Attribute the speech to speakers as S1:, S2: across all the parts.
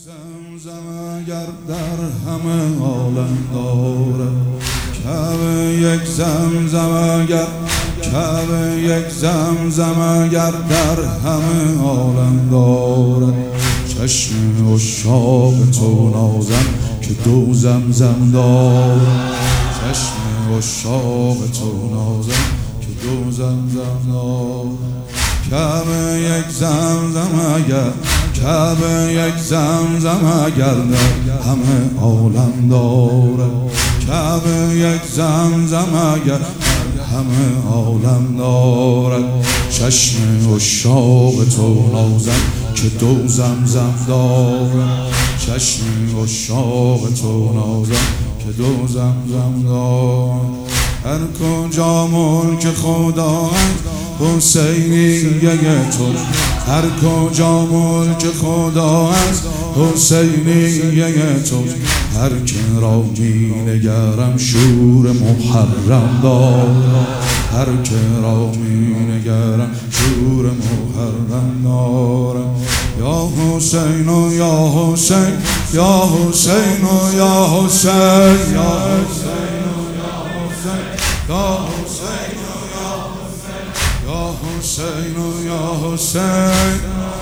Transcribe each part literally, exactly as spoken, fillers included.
S1: زمزم اگر در همه عالم دارد، کعبه یک زمزم اگر کعبه یک زمزم اگر در همه عالم دارد، چشم عشاق تو نازم که دو زمزم دارد، چشم عشاق تو نازم که دو زمزم دارد. کعبه یک زمزم اگر کعبه یک زمزم اگر در همه عالم دارد، کعبه یک زمزم اگر همه عالم دارد، چشم عشاق تو نازم که دو زمزم دارد، چشم عشاق تو نازم که دو زمزم دارد. هر کجا ملک خدا حسینیه تو، هر کجا ملک خدا است حسینیه تو، هر که را می نگرم شور محرم دارد، هر که را می نگرم شور محرم دارد. یا حسین و یا حسین یا حسین و یا حسین یا حسین و یا حسین یا حسین یا حسین و یا حسین.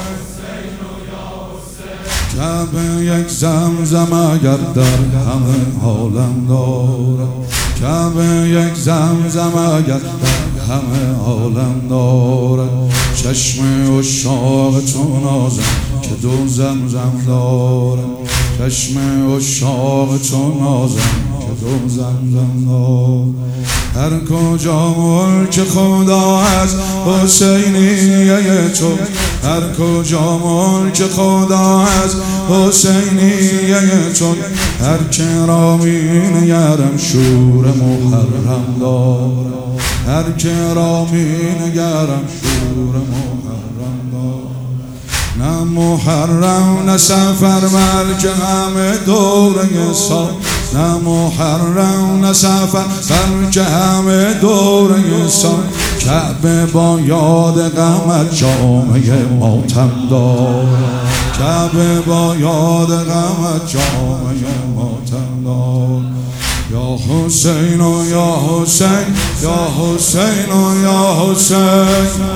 S1: کعبه یک زمزم اگر در همه عالم دارد، کعبه یک زمزم اگر در همه عالم دارد، چشم عشاق تو نازم که دو زمزم دارد، چشم عشاق تو نازم که دو زمزم دارد. هر کجا ملک خدا از حسینیه تو، هر کجا ملک خدا از حسینیه تو، هر که را می نگرم شور محرم دارد، هر که را می نگرم شور محرم دارد. نه محرم نه سفر بلکه همه دوره سال، نه محرم نه سفر بلکه همه دوره سال، کعبه با یاد غمت جامعه ماتم دارد، کعبه با یاد غمت جامعه ماتم دارد. یا حسین و یا حسین یا حسین و یا حسین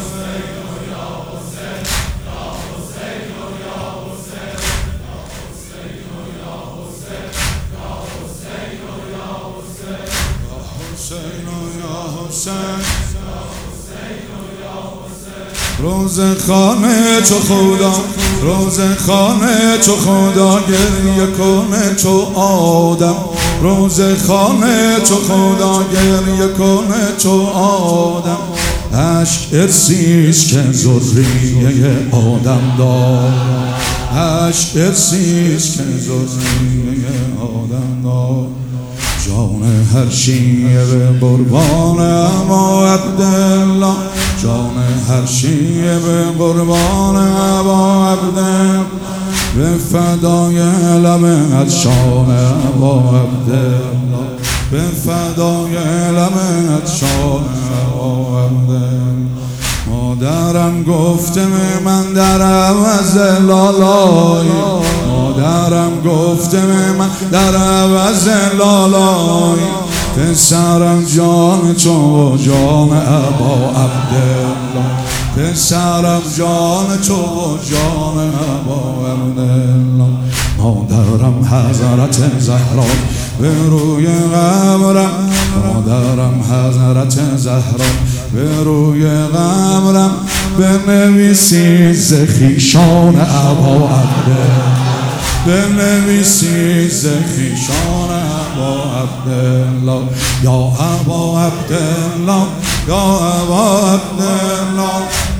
S1: روز خانه تو خدا، روز خانه تو خدا گریه کنه تو آدم، روز خانه تو خدا گریه کنه تو آدم، عشق ارسیست که ذریه آدم دارد، عشق ارسیست که ذریه آدم دارد. جان هر شیعه به قربان ابا عبدالله، جان هر شیعه به قربان ابا عبدالله، به فدای لبت شان ابا عبدالله، به فدای لبت شان ابا عبدالله. مادرم گفته من در عوض لالایی، مادرم گفته من در عوض لالایی، پسرم جان تو و جان ابا عبدالله، پسرم جان تو و جان ابا عبدالله. مادرم حضرت زهرا به روی قبرم، مادرم حضرت زهرا به روی قبرم، بنویسید ز خویشان ابا عبدالله، بنویسید ز خویشان ابا عبدالله. یا ابا عبدالله یا ابا عبدالله